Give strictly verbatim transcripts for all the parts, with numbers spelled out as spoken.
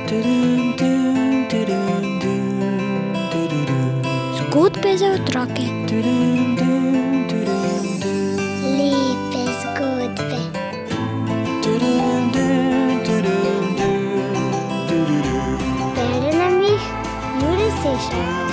Zgodbe za otroke. Lepe zgodbe. Bere nam jih Jure Sešar.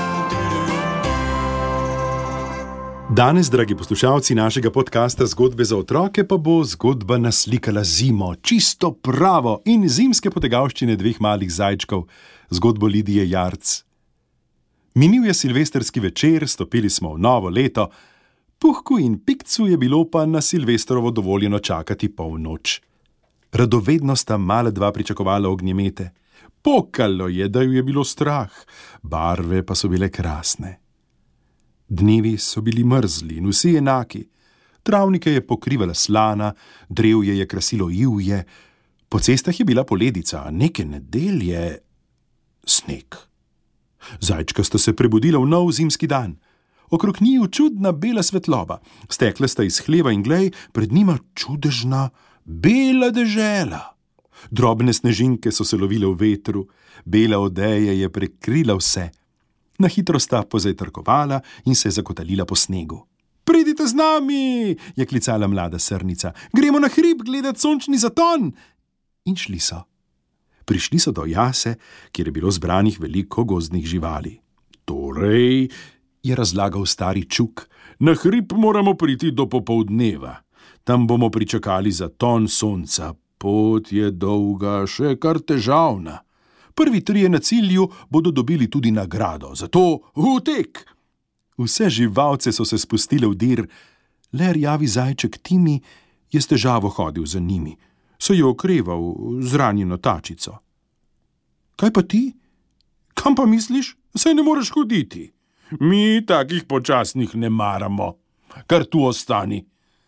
Danes, dragi poslušalci našega podcasta Zgodbe za otroke, pa bo zgodba naslikala zimo, čisto pravo, in zimske potegavščine dveh malih zajčkov, zgodbo Lidije Jarc. Minil je silvestrski večer, stopili smo v novo leto, Puhku in Pikcu je bilo pa na Silvestrovo dovoljeno čakati polnoč. Radovedno sta mala dva pričakovala ognjemete. Pokalo je, da ju je bilo strah, barve pa so bile krasne. Dnevi so bili mrzli in vsi enaki. Travnike je pokrivala slana, drevje je krasilo ivje, po cestah je bila poledica, a neke nedelje sneg. Zajčka sta se prebudila v nov zimski dan. Okrog njiju čudna bela svetloba, stekla sta iz hleva in glej, pred njima čudežna bela dežela. Drobne snežinke so se lovile v vetru, bela odeja je prekrila vse. Na hitro sta pozajtrkovala in se zakotalila po snegu. Pridite z nami, je klicala mlada srnica. Gremo na hrib gledat sončni zaton. In šli so. Prišli so do jase, kjer je bilo zbranih veliko gozdnih živali. Torej, je razlagal stari Čuk, na hrib moramo priti do popoldneva. Tam bomo pričakali zaton sonca. Pot je dolga, še kar težavna. Prvi trije na cilju bodo dobili tudi nagrado, zato v tek! Vse živalce so se spustile v dir, le rjavi zajček Timi je s težavo hodil za njimi, se je okreval z ranjeno tačico. Kaj pa ti? Kam pa misliš? Saj ne moreš hoditi. Mi takih počasnih ne maramo. Kar tu ostani,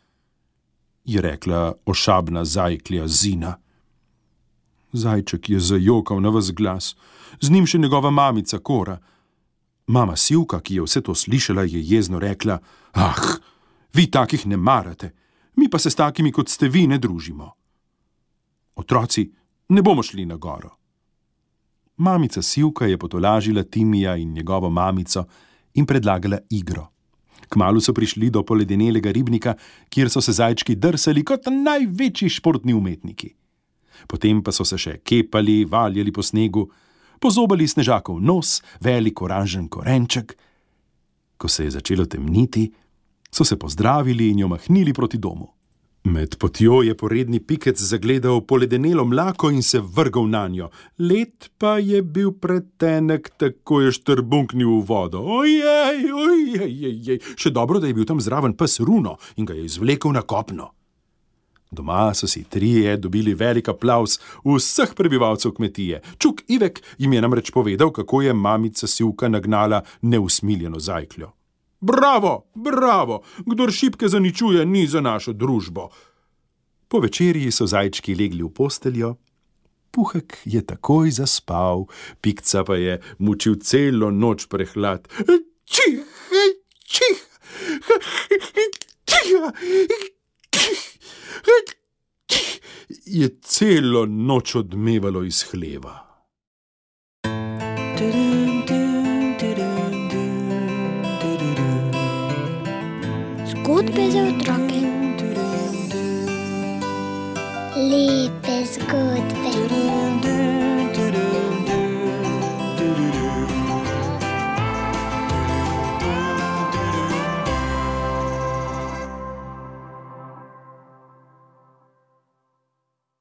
je rekla ošabna zajklja Zina. Zajček je zajokal na ves glas, z njim še njegova mamica Kora. Mama Sivka, ki je vse to slišala, je jezno rekla: Ah, vi takih ne marate, mi pa se s takimi, kot ste vi, ne družimo. Otroci, ne bomo šli na goro. Mamica Sivka je potolažila Timija in njegovo mamico in predlagala igro. Kmalu so prišli do poledenelega ribnika, kjer so se zajčki drsali kot največji športni umetniki. Potem pa so se še kepali, valjali po snegu, pozobali snežakov nos, velik oranžen korenček. Ko se je začelo temniti, so se pozdravili in jo mahnili proti domu. Med potjo je poredni Pikec zagledal poledenelo mlako in se vrgal nanjo. Led pa je bil pretenek, tako je štrbunknil v vodo. Ojej, ojej, ojej, še dobro, da je bil tam zraven pes Runo in ga je izvlekel na kopno. Doma so si trije dobili velik aplavz vseh prebivalcev kmetije. Čuk Ivek jim je namreč povedal, kako je mamica Sivka nagnala neusmiljeno zajkljo. Bravo, bravo, kdor šibke zaničuje, ni za našo družbo. Po večerji so zajčki legli v posteljo. Puhek je takoj zaspal, Pikca pa je mučil celo noč prehlad. Čih, čih, čih, je celo noč odmevalo iz hleva. Zgodbe za otroke. Lepe zgodbe.